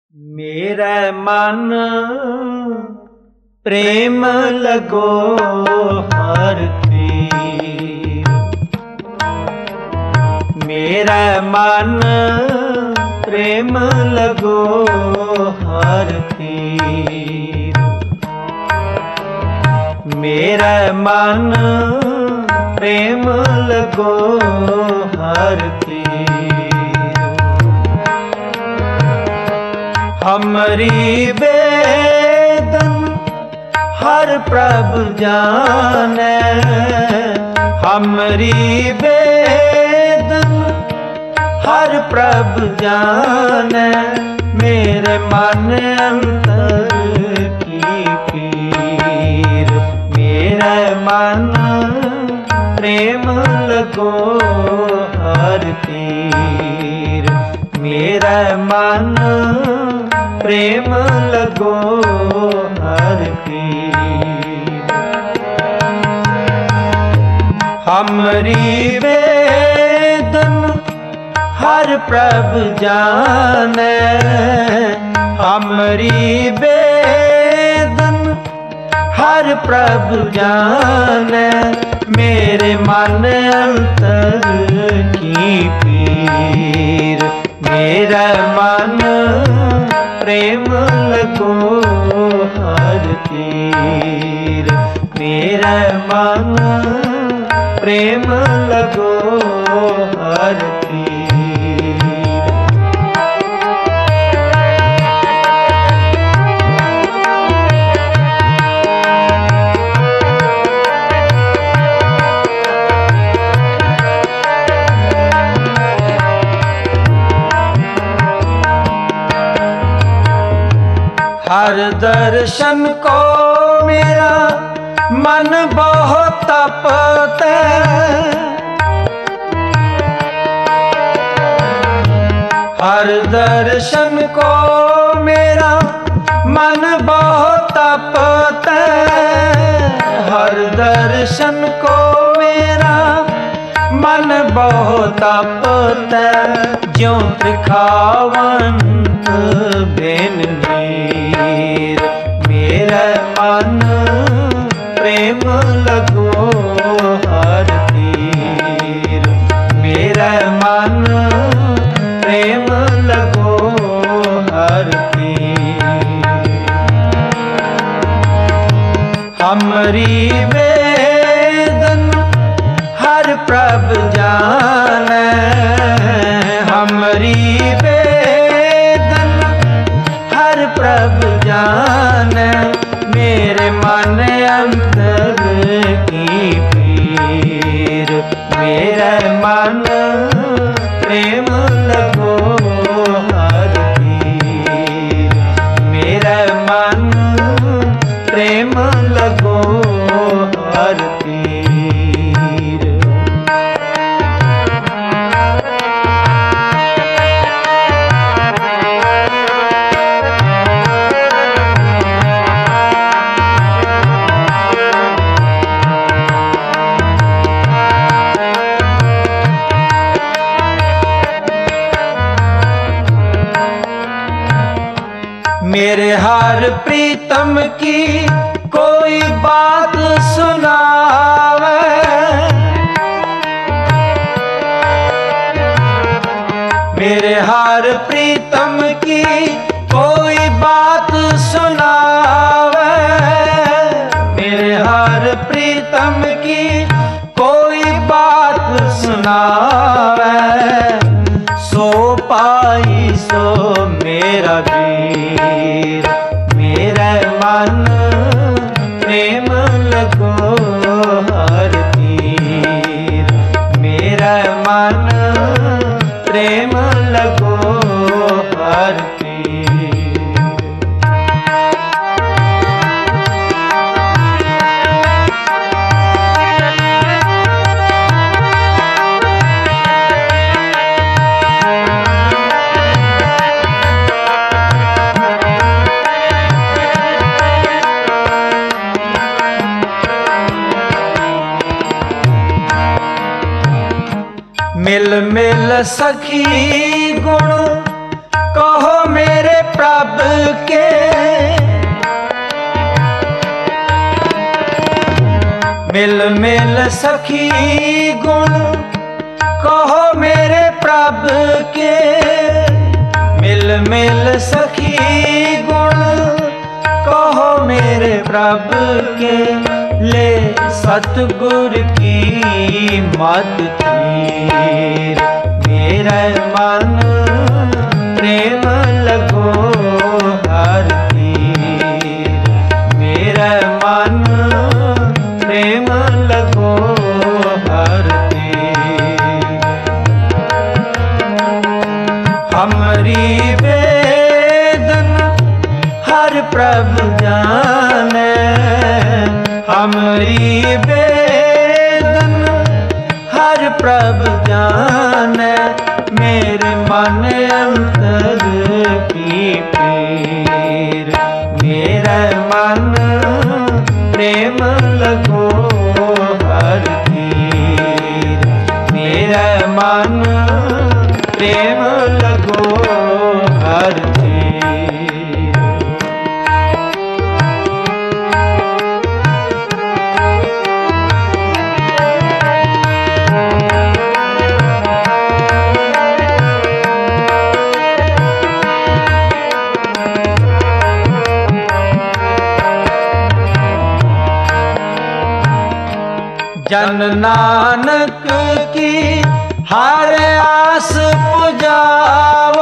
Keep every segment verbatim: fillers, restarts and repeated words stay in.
मेरा मन प्रेम लगो हर तीर, मेरा मन प्रेम लगो हर तीर, मेरा मन प्रेम लगो हर तीर। हमरी वेदन हर प्रभु जाने, हमरी वेदन हर प्रभु जाने, मेरे मन अंतर की पीर, मेरा मन प्रेम लगो हर तीर, मेरा मन प्रेम लगो हर तीर। हमरी वेदन हर प्रभु जाने, हमरी वेदन हर प्रभु जाने, मेरे मन अंतर की पीर, मेरा मन प्रेम लगो हर तीर, मेरा मन प्रेम लगो हर तीर। हर दर्शन को मेरा मन बहुत तपता, हर दर्शन को मेरा मन बहुत तपता, हर दर्शन को मेरा मन बहुत तपता, ज्यों त्रिखावंत बिन नीर, मेरा मन प्रेम लगो हर तीर, मेरा मन प्रेम लगो हर तीर। हमरी वेदन हर प्रभु जाने, हमरी वेदन हर प्रभु जाने, मेरे मन अंतर की पीर, मेरा मन प्रेम लगो हर तीर, मेरा मन प्रेम लगो हर तीर। मेरे हर प्रीतम की कोई बात सुनावे, मेरे हर प्रीतम की कोई बात सुनावे, मेरे हर प्रीतम की कोई बात सुनावे, सो पाई सो मेरा वीर, मेरा मन प्रेम लगो हर तीर, मेरा मन प्रेम लगो हर तीर। मिल मिल सखी गुण कहो मेरे प्रभु मिल मिल सखी गुण कहो मेरे प्रभ के, मिल मिल सखी गुण कहो मेरे प्रभ के, ले सतगुर की मत थीर, मेरा मन प्रेम लगो हर तीर, मेरा मन प्रेम लगो हर तीर। हमरी वेदन हर प्रभु जाने, हमरी वेदन हर प्रभु जाने, मेरे मन अंतर की पीर, मेरा मन प्रेम लगो हर तीर, मेरा मन प्रेम लगो हर तीर। जन नानक की हर आस पुजावो,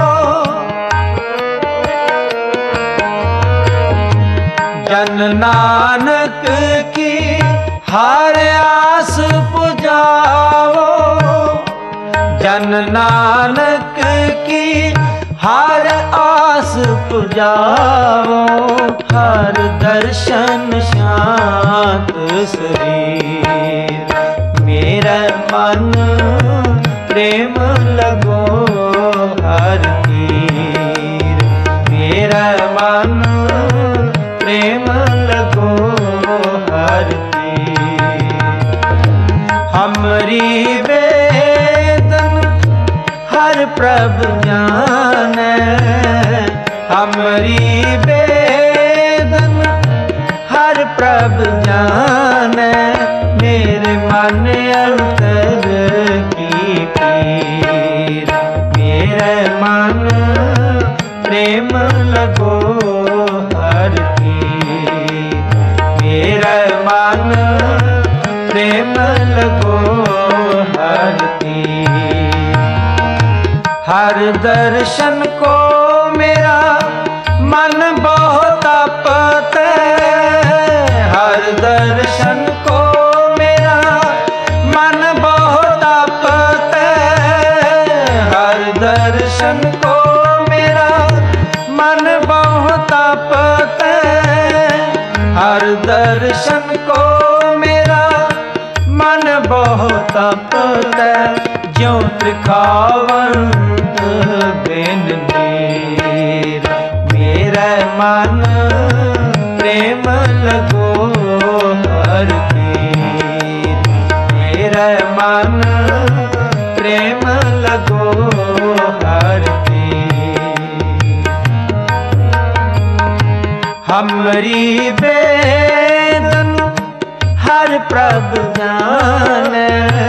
जन नानक की हर आस पुजावो, जन नानक की हर आस पुजावो, हर दर्शन शांत शरीर, मेरा मन प्रेम लगो हर तीर, मेरा मन प्रेम लगो हर तीर। हमरी वेदन हर प्रभु जाने, हमरी वेदन हर प्रभु जाने, मेरे मन अंतर की पीर, मेरे मन प्रेम लगो हर तीर, मेरा मन प्रेम लगो हर तीर। हर दर्शन को मेरा मन बहुत अपते, हर दर्शन को मेरा मन बहुत अपते, हर दर्शन को मेरा मन बहुत अपते, हर दर्शन को मेरा मन बहुत अपते, ज्यों त्रिखावंत बिन नीर, मेरा मन प्रेम लगो हर तीर, मेरा मन प्रेम लगो हर तीर। हमरी वेदन हर प्रभु जाने,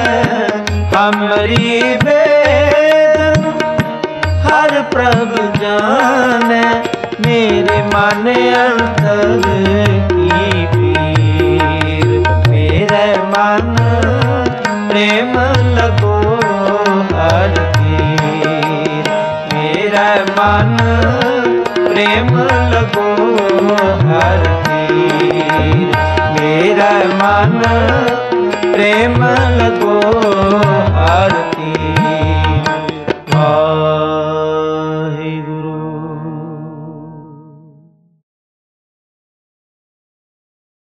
हमरी वेदन हर प्रभु जाने, मेरे मन अंतर की पीर, मेरे मन प्रेम लगो हर तीर, मेरा मन प्रेम लगो हर तीर, मेरा मन प्रेम